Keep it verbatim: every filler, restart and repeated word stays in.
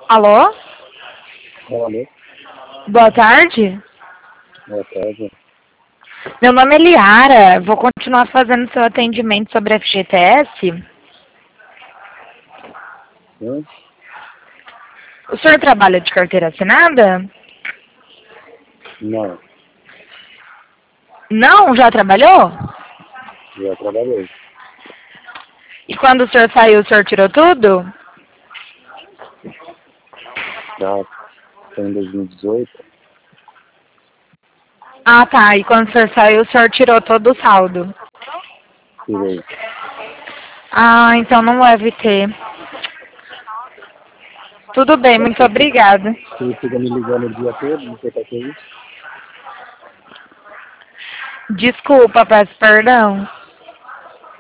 Alô? Alô? Boa tarde. Boa tarde. Meu nome é Liara. Vou continuar fazendo seu atendimento sobre F G T S. Hum? O senhor trabalha de carteira assinada? Não, Não? Já trabalhou? já trabalhei. E quando o senhor saiu, o senhor tirou tudo? Já foi em dois mil e dezoito. Ah, tá. E quando o senhor saiu, o senhor tirou todo o saldo? Tirei. Ah, então não deve ter. Tudo bem, Mas muito você fica, obrigada. você fica me ligando o dia todo, não sei pra que isso. Desculpa, peço perdão.